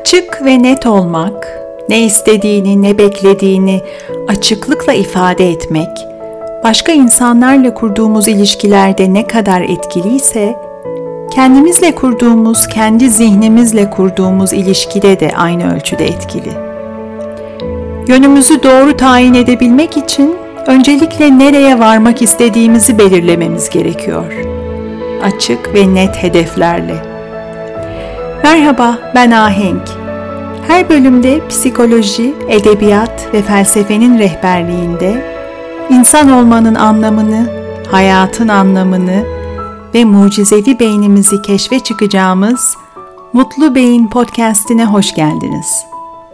Açık ve net olmak, ne istediğini, ne beklediğini açıklıkla ifade etmek, başka insanlarla kurduğumuz ilişkilerde ne kadar etkiliyse, kendimizle kurduğumuz, kendi zihnimizle kurduğumuz ilişkide de aynı ölçüde etkili. Yönümüzü doğru tayin edebilmek için öncelikle nereye varmak istediğimizi belirlememiz gerekiyor. Açık ve net hedeflerle. Merhaba, ben Ahenk. Her bölümde psikoloji, edebiyat ve felsefenin rehberliğinde insan olmanın anlamını, hayatın anlamını ve mucizevi beynimizi keşfe çıkacağımız Mutlu Beyin Podcast'ine hoş geldiniz.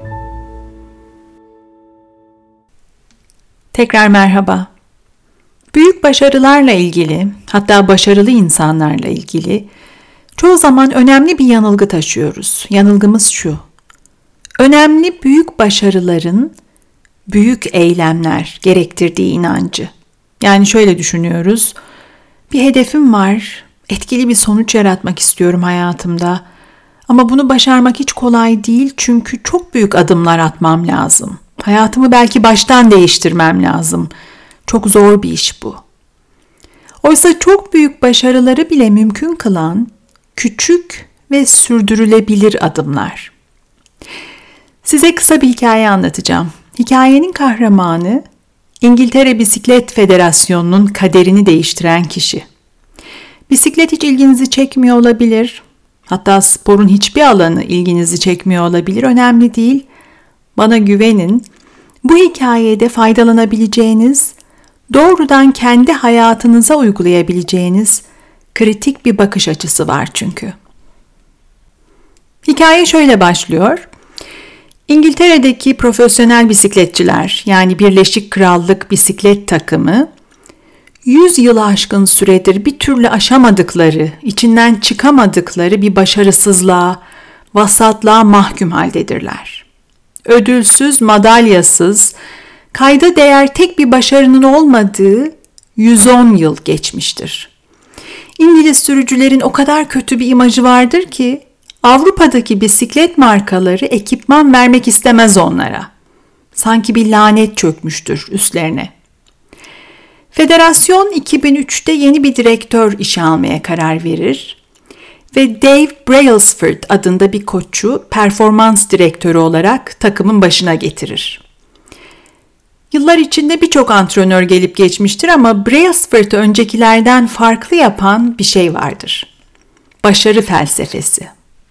Tekrar merhaba. Büyük başarılarla ilgili, hatta başarılı insanlarla ilgili çoğu zaman önemli bir yanılgı taşıyoruz. Yanılgımız şu: önemli büyük başarıların büyük eylemler gerektirdiği inancı. Yani şöyle düşünüyoruz: bir hedefim var, etkili bir sonuç yaratmak istiyorum hayatımda. Ama bunu başarmak hiç kolay değil çünkü çok büyük adımlar atmam lazım. Hayatımı belki baştan değiştirmem lazım. Çok zor bir iş bu. Oysa çok büyük başarıları bile mümkün kılan küçük ve sürdürülebilir adımlar. Size kısa bir hikaye anlatacağım. Hikayenin kahramanı İngiltere Bisiklet Federasyonu'nun kaderini değiştiren kişi. Bisiklet hiç ilginizi çekmiyor olabilir. Hatta sporun hiçbir alanı ilginizi çekmiyor olabilir. Önemli değil. Bana güvenin. Bu hikayede faydalanabileceğiniz, doğrudan kendi hayatınıza uygulayabileceğiniz kritik bir bakış açısı var çünkü. Hikaye şöyle başlıyor. İngiltere'deki profesyonel bisikletçiler, yani Birleşik Krallık bisiklet takımı, 100 yılı aşkın süredir bir türlü aşamadıkları, içinden çıkamadıkları bir başarısızlığa, vasatlığa mahkum haldedirler. Ödülsüz, madalyasız, kayda değer tek bir başarının olmadığı 110 yıl geçmiştir. İngiliz sürücülerin o kadar kötü bir imajı vardır ki Avrupa'daki bisiklet markaları ekipman vermek istemez onlara. Sanki bir lanet çökmüştür üstlerine. Federasyon 2003'te yeni bir direktör işe almaya karar verir ve Dave Brailsford adında bir koçu performans direktörü olarak takımın başına getirir. Yıllar içinde birçok antrenör gelip geçmiştir ama Brailsford'u öncekilerden farklı yapan bir şey vardır: başarı felsefesi.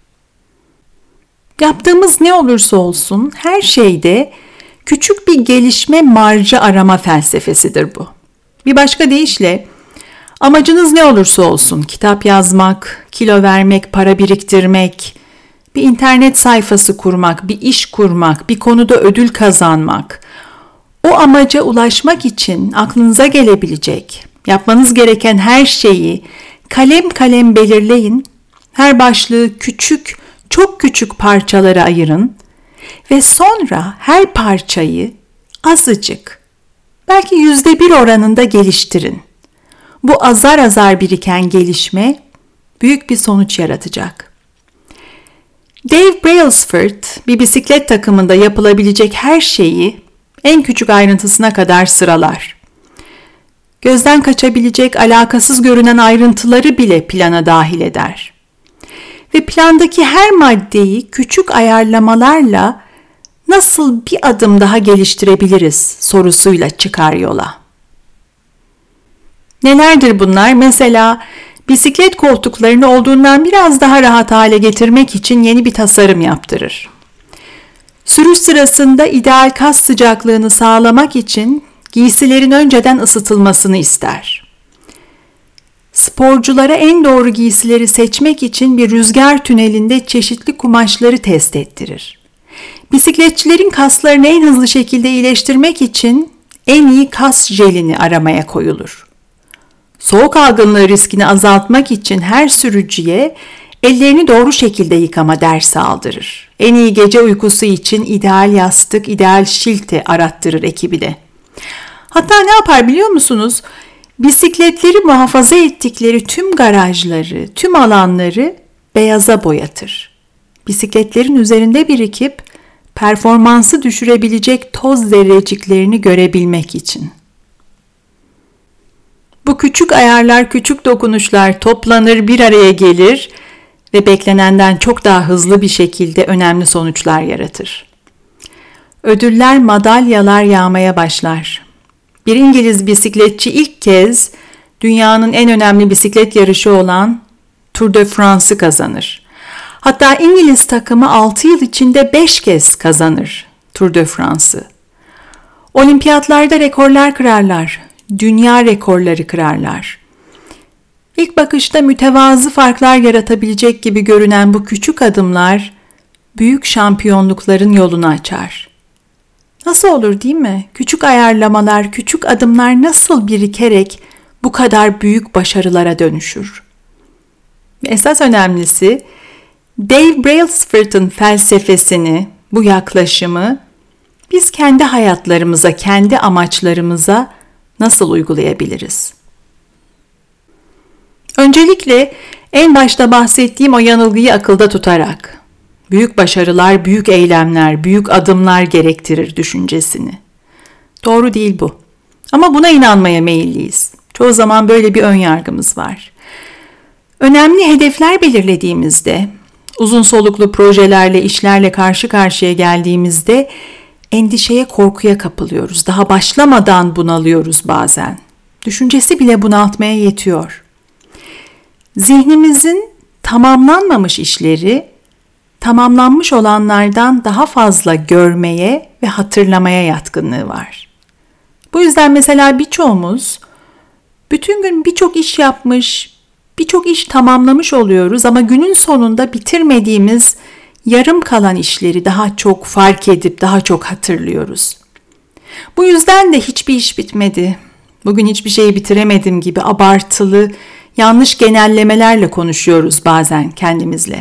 Yaptığımız ne olursa olsun her şeyde küçük bir gelişme marjı arama felsefesidir bu. Bir başka deyişle, amacınız ne olursa olsun, kitap yazmak, kilo vermek, para biriktirmek, bir internet sayfası kurmak, bir iş kurmak, bir konuda ödül kazanmak, o amaca ulaşmak için aklınıza gelebilecek, yapmanız gereken her şeyi kalem kalem belirleyin, her başlığı küçük, çok küçük parçalara ayırın ve sonra her parçayı azıcık, belki %1 oranında geliştirin. Bu azar azar biriken gelişme büyük bir sonuç yaratacak. Dave Brailsford bir bisiklet takımında yapılabilecek her şeyi en küçük ayrıntısına kadar sıralar. Gözden kaçabilecek, alakasız görünen ayrıntıları bile plana dahil eder. Ve plandaki her maddeyi küçük ayarlamalarla nasıl bir adım daha geliştirebiliriz sorusuyla çıkar yola. Nelerdir bunlar? Mesela bisiklet koltuklarını olduğundan biraz daha rahat hale getirmek için yeni bir tasarım yaptırır. Sürüş sırasında ideal kas sıcaklığını sağlamak için giysilerin önceden ısıtılmasını ister. Sporculara en doğru giysileri seçmek için bir rüzgar tünelinde çeşitli kumaşları test ettirir. Bisikletçilerin kaslarını en hızlı şekilde iyileştirmek için en iyi kas jelini aramaya koyulur. Soğuk algınlığı riskini azaltmak için her sürücüye ellerini doğru şekilde yıkama dersi aldırır. En iyi gece uykusu için ideal yastık, ideal şilte arattırır ekibine. Hatta ne yapar biliyor musunuz? Bisikletleri muhafaza ettikleri tüm garajları, tüm alanları beyaza boyatır. bisikletlerin üzerinde birikip performansı düşürebilecek toz zerreciklerini görebilmek için. Bu küçük ayarlar, küçük dokunuşlar toplanır, bir araya gelir ve beklenenden çok daha hızlı bir şekilde önemli sonuçlar yaratır. Ödüller, madalyalar yağmaya başlar. Bir İngiliz bisikletçi ilk kez dünyanın en önemli bisiklet yarışı olan Tour de France'ı kazanır. Hatta İngiliz takımı 6 yıl içinde 5 kez kazanır Tour de France'ı. Olimpiyatlarda rekorlar kırarlar, dünya rekorları kırarlar. İlk bakışta mütevazı farklar yaratabilecek gibi görünen bu küçük adımlar büyük şampiyonlukların yolunu açar. Nasıl olur değil mi? Küçük ayarlamalar, küçük adımlar nasıl birikerek bu kadar büyük başarılara dönüşür? Esas önemlisi, Dave Brailsford'un felsefesini, bu yaklaşımı biz kendi hayatlarımıza, kendi amaçlarımıza nasıl uygulayabiliriz? Öncelikle en başta bahsettiğim o yanılgıyı akılda tutarak, büyük başarılar, büyük eylemler, büyük adımlar gerektirir düşüncesini. Doğru değil bu. Ama buna inanmaya meyilliyiz. Çoğu zaman böyle bir ön yargımız var. Önemli hedefler belirlediğimizde, uzun soluklu projelerle, işlerle karşı karşıya geldiğimizde endişeye, korkuya kapılıyoruz. Daha başlamadan bunalıyoruz bazen. Düşüncesi bile bunaltmaya yetiyor. Zihnimizin tamamlanmamış işleri, tamamlanmış olanlardan daha fazla görmeye ve hatırlamaya yatkınlığı var. Bu yüzden mesela birçoğumuz bütün gün birçok iş yapmış, birçok iş tamamlamış oluyoruz ama günün sonunda bitirmediğimiz yarım kalan işleri daha çok fark edip daha çok hatırlıyoruz. Bu yüzden de hiçbir iş bitmedi, bugün hiçbir şeyi bitiremedim gibi abartılı, yanlış genellemelerle konuşuyoruz bazen kendimizle.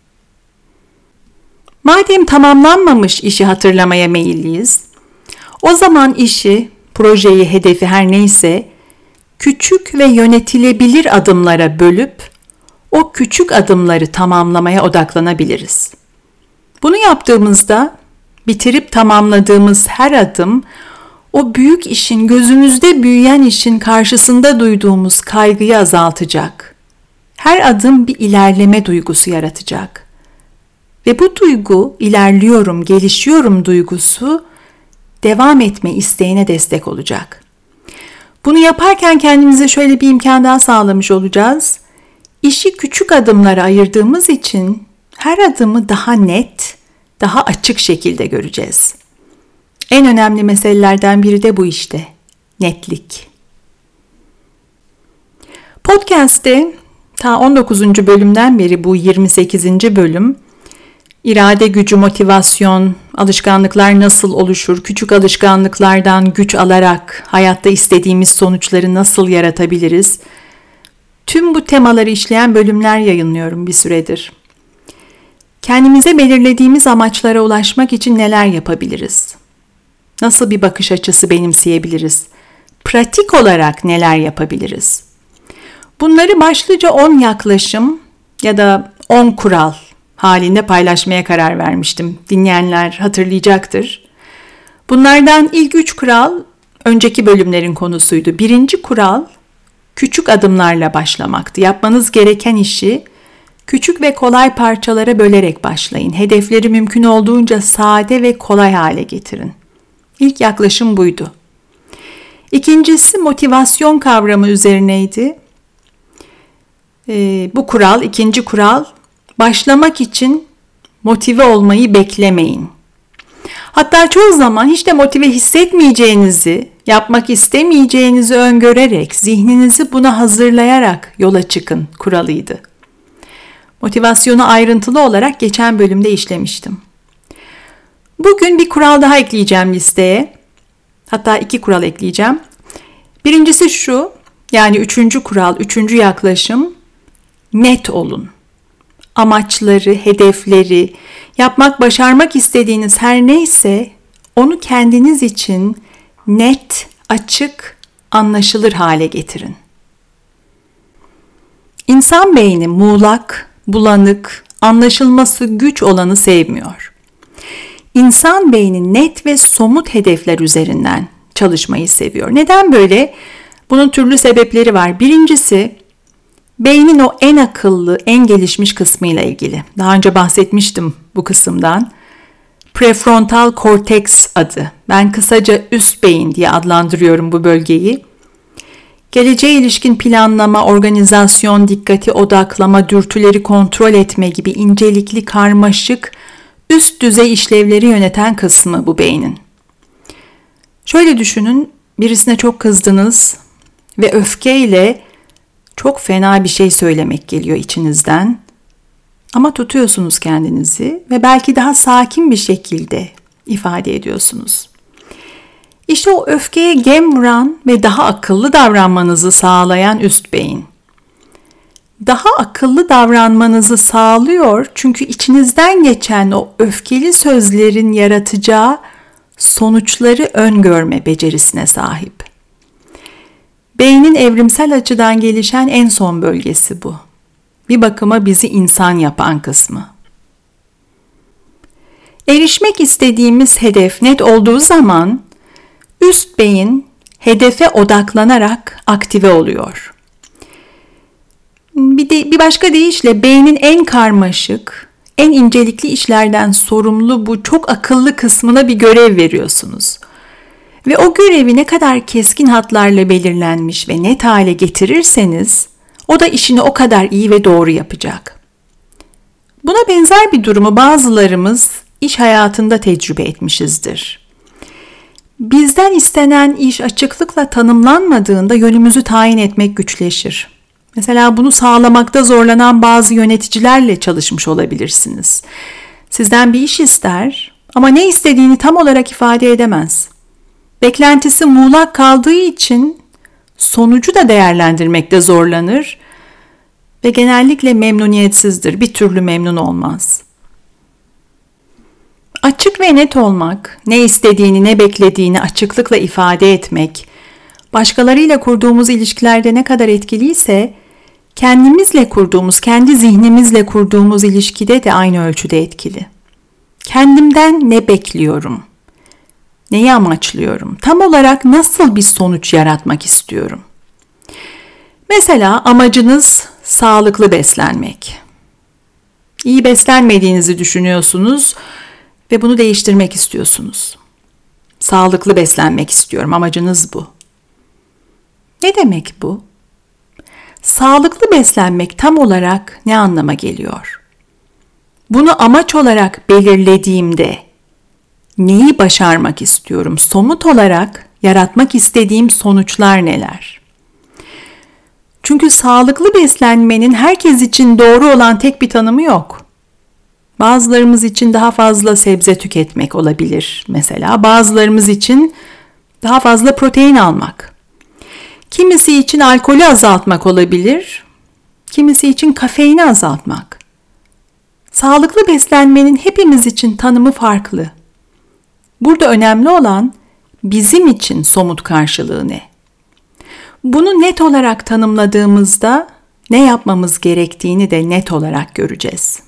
Madem tamamlanmamış işi hatırlamaya meyilliyiz, o zaman işi, projeyi, hedefi her neyse küçük ve yönetilebilir adımlara bölüp o küçük adımları tamamlamaya odaklanabiliriz. Bunu yaptığımızda bitirip tamamladığımız her adım o büyük işin, gözümüzde büyüyen işin karşısında duyduğumuz kaygıyı azaltacak. Her adım bir ilerleme duygusu yaratacak. Ve bu duygu, ilerliyorum, gelişiyorum duygusu devam etme isteğine destek olacak. Bunu yaparken kendimize şöyle bir imkan daha sağlamış olacağız. İşi küçük adımlara ayırdığımız için her adımı daha net, daha açık şekilde göreceğiz. En önemli meselelerden biri de bu işte, netlik. Podcast'te ta 19. bölümden beri bu 28. bölüm, irade gücü, motivasyon, alışkanlıklar nasıl oluşur, küçük alışkanlıklardan güç alarak hayatta istediğimiz sonuçları nasıl yaratabiliriz? Tüm bu temaları işleyen bölümler yayınlıyorum bir süredir. Kendimize belirlediğimiz amaçlara ulaşmak için neler yapabiliriz? Nasıl bir bakış açısı benimseyebiliriz? Pratik olarak neler yapabiliriz? Bunları başlıca 10 yaklaşım ya da 10 kural halinde paylaşmaya karar vermiştim. Dinleyenler hatırlayacaktır. Bunlardan ilk 3 kural önceki bölümlerin konusuydu. Birinci kural küçük adımlarla başlamaktı. Yapmanız gereken işi küçük ve kolay parçalara bölerek başlayın. Hedefleri mümkün olduğunca sade ve kolay hale getirin. İlk yaklaşım buydu. İkincisi motivasyon kavramı üzerineydi. Bu kural, ikinci kural, başlamak için motive olmayı beklemeyin. Hatta çoğu zaman hiç de motive hissetmeyeceğinizi, yapmak istemeyeceğinizi öngörerek, zihninizi buna hazırlayarak yola çıkın kuralıydı. Motivasyonu ayrıntılı olarak geçen bölümde işlemiştim. Bugün bir kural daha ekleyeceğim listeye. Hatta 2 kural ekleyeceğim. Birincisi şu, yani 3. kural, 3. yaklaşım, net olun. Amaçları, hedefleri, yapmak, başarmak istediğiniz her neyse onu kendiniz için net, açık, anlaşılır hale getirin. İnsan beyni muğlak, bulanık, anlaşılması güç olanı sevmiyor. İnsan beyni net ve somut hedefler üzerinden çalışmayı seviyor. Neden böyle? Bunun türlü sebepleri var. Birincisi, beynin o en akıllı, en gelişmiş kısmıyla ilgili. Daha önce bahsetmiştim bu kısımdan. Prefrontal korteks adı. Ben kısaca üst beyin diye adlandırıyorum bu bölgeyi. Geleceğe ilişkin planlama, organizasyon, dikkati odaklama, dürtüleri kontrol etme gibi incelikli, karmaşık, üst düzey işlevleri yöneten kısmı bu beynin. Şöyle düşünün, birisine çok kızdınız ve öfkeyle çok fena bir şey söylemek geliyor içinizden. Ama tutuyorsunuz kendinizi ve belki daha sakin bir şekilde ifade ediyorsunuz. İşte o öfkeye gem vuran ve daha akıllı davranmanızı sağlayan üst beyin. Daha akıllı davranmanızı sağlıyor çünkü içinizden geçen o öfkeli sözlerin yaratacağı sonuçları öngörme becerisine sahip. Beynin evrimsel açıdan gelişen en son bölgesi bu. Bir bakıma bizi insan yapan kısmı. Erişmek istediğimiz hedef net olduğu zaman üst beyin hedefe odaklanarak aktive oluyor. Bir başka deyişle beynin en karmaşık, en incelikli işlerden sorumlu bu çok akıllı kısmına bir görev veriyorsunuz. Ve o görevi ne kadar keskin hatlarla belirlenmiş ve net hale getirirseniz o da işini o kadar iyi ve doğru yapacak. Buna benzer bir durumu bazılarımız iş hayatında tecrübe etmişizdir. Bizden istenen iş açıklıkla tanımlanmadığında yönümüzü tayin etmek güçleşir. Mesela bunu sağlamakta zorlanan bazı yöneticilerle çalışmış olabilirsiniz. Sizden bir iş ister ama ne istediğini tam olarak ifade edemez. Beklentisi muğlak kaldığı için sonucu da değerlendirmekte zorlanır ve genellikle memnuniyetsizdir. Bir türlü memnun olmaz. Açık ve net olmak, ne istediğini, ne beklediğini açıklıkla ifade etmek, başkalarıyla kurduğumuz ilişkilerde ne kadar etkiliyse, kendimizle kurduğumuz, kendi zihnimizle kurduğumuz ilişkide de aynı ölçüde etkili. Kendimden ne bekliyorum? Neyi amaçlıyorum? Tam olarak nasıl bir sonuç yaratmak istiyorum? Mesela amacınız sağlıklı beslenmek. İyi beslenmediğinizi düşünüyorsunuz ve bunu değiştirmek istiyorsunuz. Sağlıklı beslenmek istiyorum, amacınız bu. Ne demek bu? Sağlıklı beslenmek tam olarak ne anlama geliyor? Bunu amaç olarak belirlediğimde neyi başarmak istiyorum? Somut olarak yaratmak istediğim sonuçlar neler? Çünkü sağlıklı beslenmenin herkes için doğru olan tek bir tanımı yok. Bazılarımız için daha fazla sebze tüketmek olabilir mesela. Bazılarımız için daha fazla protein almak. Kimisi için alkolü azaltmak olabilir. Kimisi için kafeini azaltmak. Sağlıklı beslenmenin hepimiz için tanımı farklı. Burada önemli olan bizim için somut karşılığı ne? Bunu net olarak tanımladığımızda ne yapmamız gerektiğini de net olarak göreceğiz.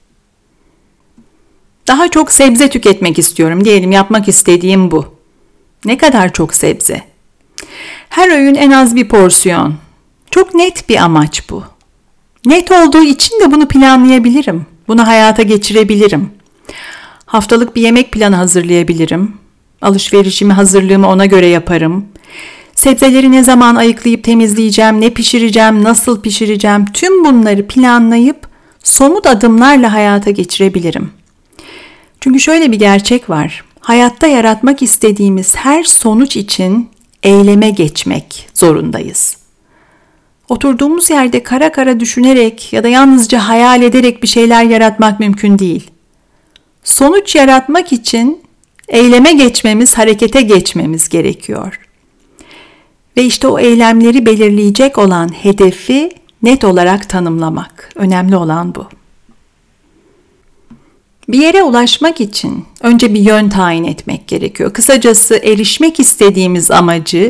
Daha çok sebze tüketmek istiyorum diyelim, yapmak istediğim bu. Ne kadar çok sebze? Her öğün en az bir porsiyon. Çok net bir amaç bu. Net olduğu için de bunu planlayabilirim. Bunu hayata geçirebilirim. Haftalık bir yemek planı hazırlayabilirim. Hazırlığımı ona göre yaparım. Sebzeleri ne zaman ayıklayıp temizleyeceğim, ne pişireceğim, nasıl pişireceğim, tüm bunları planlayıp somut adımlarla hayata geçirebilirim. Çünkü şöyle bir gerçek var. Hayatta yaratmak istediğimiz her sonuç için eyleme geçmek zorundayız. Oturduğumuz yerde kara kara düşünerek ya da yalnızca hayal ederek bir şeyler yaratmak mümkün değil. Sonuç yaratmak için eyleme geçmemiz, harekete geçmemiz gerekiyor. Ve işte o eylemleri belirleyecek olan hedefi net olarak tanımlamak. Önemli olan bu. Bir yere ulaşmak için önce bir yön tayin etmek gerekiyor. Kısacası erişmek istediğimiz amacı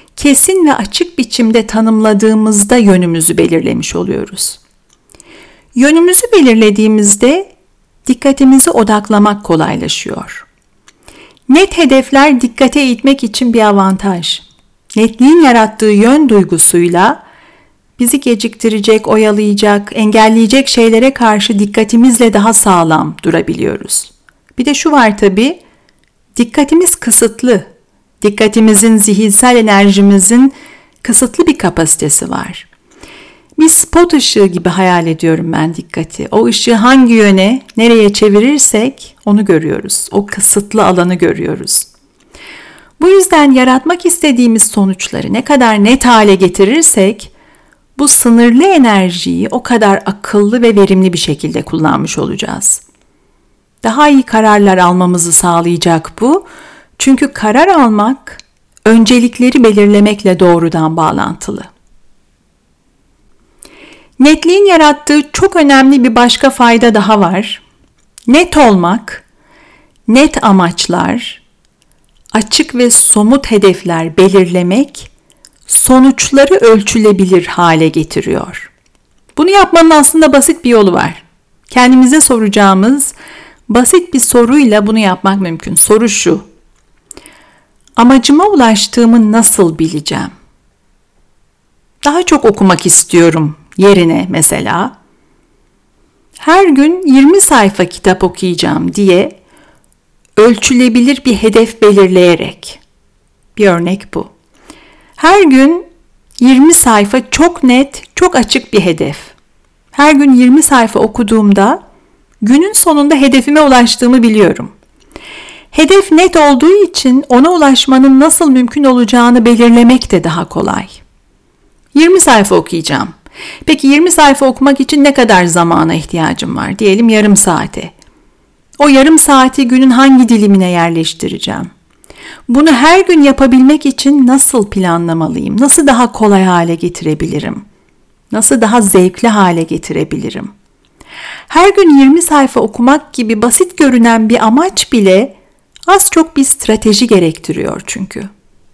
kesin ve açık biçimde tanımladığımızda yönümüzü belirlemiş oluyoruz. Yönümüzü belirlediğimizde dikkatimizi odaklamak kolaylaşıyor. Net hedefler dikkate eğitmek için bir avantaj. Netliğin yarattığı yön duygusuyla bizi geciktirecek, oyalayacak, engelleyecek şeylere karşı dikkatimizle daha sağlam durabiliyoruz. Bir de şu var tabii, dikkatimiz kısıtlı. Dikkatimizin, zihinsel enerjimizin kısıtlı bir kapasitesi var. Bir spot ışığı gibi hayal ediyorum ben dikkati. O ışığı hangi yöne, nereye çevirirsek onu görüyoruz. O kısıtlı alanı görüyoruz. Bu yüzden yaratmak istediğimiz sonuçları ne kadar net hale getirirsek, bu sınırlı enerjiyi o kadar akıllı ve verimli bir şekilde kullanmış olacağız. Daha iyi kararlar almamızı sağlayacak bu. Çünkü karar almak, öncelikleri belirlemekle doğrudan bağlantılı. Netliğin yarattığı çok önemli bir başka fayda daha var. Net olmak, net amaçlar, açık ve somut hedefler belirlemek, sonuçları ölçülebilir hale getiriyor. Bunu yapmanın aslında basit bir yolu var. Kendimize soracağımız basit bir soruyla bunu yapmak mümkün. Soru şu: amacıma ulaştığımı nasıl bileceğim? Daha çok okumak istiyorum yerine mesela, her gün 20 sayfa kitap okuyacağım diye ölçülebilir bir hedef belirleyerek. Bir örnek bu. Her gün 20 sayfa çok net, çok açık bir hedef. Her gün 20 sayfa okuduğumda günün sonunda hedefime ulaştığımı biliyorum. Hedef net olduğu için ona ulaşmanın nasıl mümkün olacağını belirlemek de daha kolay. 20 sayfa okuyacağım. Peki 20 sayfa okumak için ne kadar zamana ihtiyacım var? Diyelim yarım saate. O yarım saati günün hangi dilimine yerleştireceğim? Bunu her gün yapabilmek için nasıl planlamalıyım? Nasıl daha kolay hale getirebilirim? Nasıl daha zevkli hale getirebilirim? Her gün 20 sayfa okumak gibi basit görünen bir amaç bile az çok bir strateji gerektiriyor çünkü.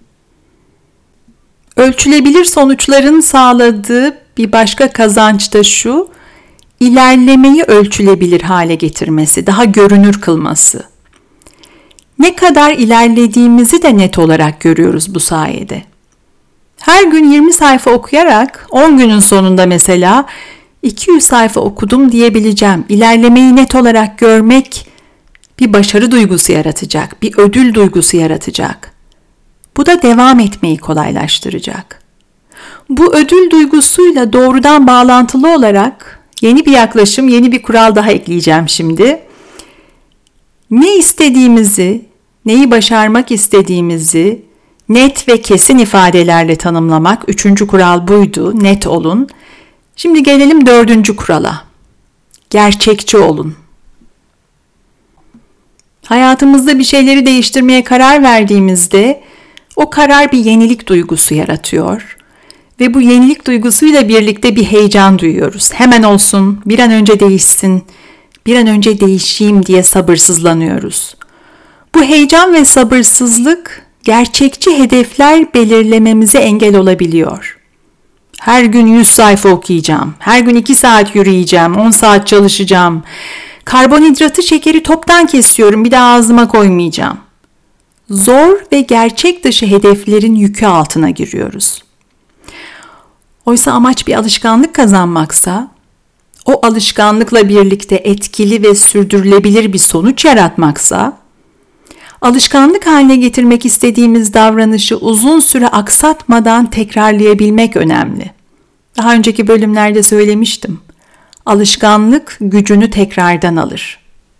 Ölçülebilir sonuçların sağladığı bir başka kazanç da şu: ilerlemeyi ölçülebilir hale getirmesi, daha görünür kılması. Ne kadar ilerlediğimizi de net olarak görüyoruz bu sayede. Her gün 20 sayfa okuyarak 10 günün sonunda mesela 200 sayfa okudum diyebileceğim. İlerlemeyi net olarak görmek bir başarı duygusu yaratacak, bir ödül duygusu yaratacak. Bu da devam etmeyi kolaylaştıracak. Bu ödül duygusuyla doğrudan bağlantılı olarak yeni bir yaklaşım, yeni bir kural daha ekleyeceğim şimdi. Ne istediğimizi, neyi başarmak istediğimizi net ve kesin ifadelerle tanımlamak. 3. kural buydu, net olun. Şimdi gelelim 4. kurala. Gerçekçi olun. Hayatımızda bir şeyleri değiştirmeye karar verdiğimizde o karar bir yenilik duygusu yaratıyor. Ve bu yenilik duygusuyla birlikte bir heyecan duyuyoruz. Hemen olsun, bir an önce değişsin, bir an önce değişeyim diye sabırsızlanıyoruz. Bu heyecan ve sabırsızlık gerçekçi hedefler belirlememize engel olabiliyor. Her gün 100 sayfa okuyacağım, her gün 2 saat yürüyeceğim, 10 saat çalışacağım. Karbonhidratı, şekeri toptan kesiyorum, bir daha ağzıma koymayacağım. Zor ve gerçek dışı hedeflerin yükü altına giriyoruz. Oysa amaç bir alışkanlık kazanmaksa, o alışkanlıkla birlikte etkili ve sürdürülebilir bir sonuç yaratmaksa, alışkanlık haline getirmek istediğimiz davranışı uzun süre aksatmadan tekrarlayabilmek önemli. Daha önceki bölümlerde söylemiştim. Alışkanlık gücünü tekrardan alır.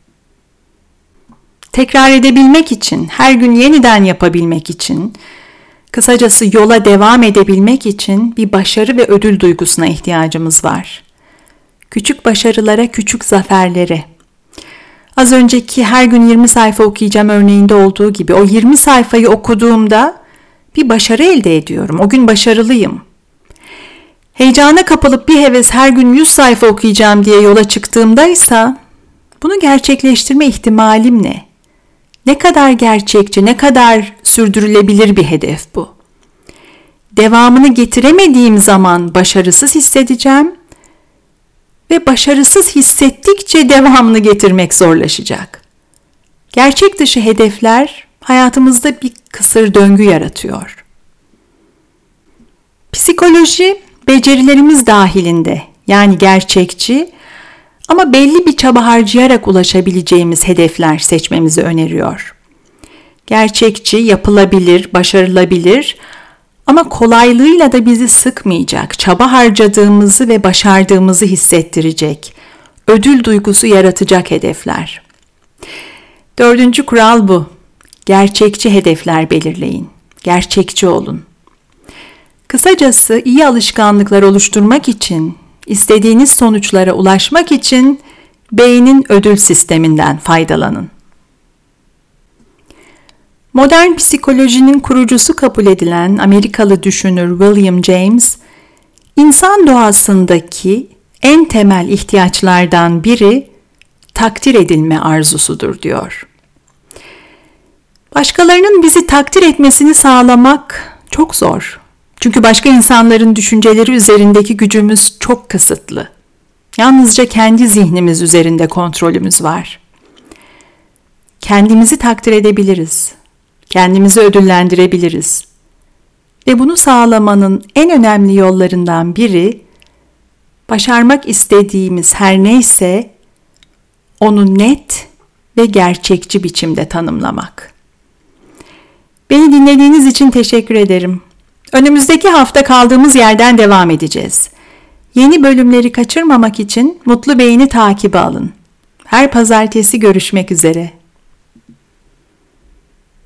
Tekrar edebilmek için, her gün yeniden yapabilmek için, kısacası yola devam edebilmek için bir başarı ve ödül duygusuna ihtiyacımız var. Küçük başarılara, küçük zaferlere. Az önceki her gün 20 sayfa okuyacağım örneğinde olduğu gibi o 20 sayfayı okuduğumda bir başarı elde ediyorum. O gün başarılıyım. Heyecana kapılıp bir heves her gün 100 sayfa okuyacağım diye yola çıktığımda ise bunu gerçekleştirme ihtimalim ne? Ne kadar gerçekçi, ne kadar sürdürülebilir bir hedef bu? Devamını getiremediğim zaman başarısız hissedeceğim ve başarısız hissettikçe devamını getirmek zorlaşacak. Gerçek dışı hedefler hayatımızda bir kısır döngü yaratıyor. Psikoloji becerilerimiz dahilinde, yani gerçekçi ama belli bir çaba harcayarak ulaşabileceğimiz hedefler seçmemizi öneriyor. Gerçekçi, yapılabilir, başarılabilir ama kolaylığıyla da bizi sıkmayacak, çaba harcadığımızı ve başardığımızı hissettirecek, ödül duygusu yaratacak hedefler. 4. kural bu. Gerçekçi hedefler belirleyin. Gerçekçi olun. Kısacası iyi alışkanlıklar oluşturmak için, istediğiniz sonuçlara ulaşmak için beynin ödül sisteminden faydalanın. Modern psikolojinin kurucusu kabul edilen Amerikalı düşünür William James, insan doğasındaki en temel ihtiyaçlardan biri takdir edilme arzusudur diyor. Başkalarının bizi takdir etmesini sağlamak çok zor. Çünkü başka insanların düşünceleri üzerindeki gücümüz çok kısıtlı. Yalnızca kendi zihnimiz üzerinde kontrolümüz var. Kendimizi takdir edebiliriz. Kendimizi ödüllendirebiliriz. Ve bunu sağlamanın en önemli yollarından biri, başarmak istediğimiz her neyse onu net ve gerçekçi biçimde tanımlamak. Beni dinlediğiniz için teşekkür ederim. Önümüzdeki hafta kaldığımız yerden devam edeceğiz. Yeni bölümleri kaçırmamak için Mutlu Beyin'i takibe alın. Her pazartesi görüşmek üzere.